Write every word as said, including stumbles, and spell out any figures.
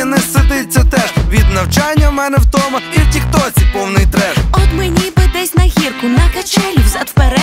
залі не сидиться теж. Від навчання в мене втома, і в тіктоці повний треш. От мені би десь на гірку, на качелі, взад вперед.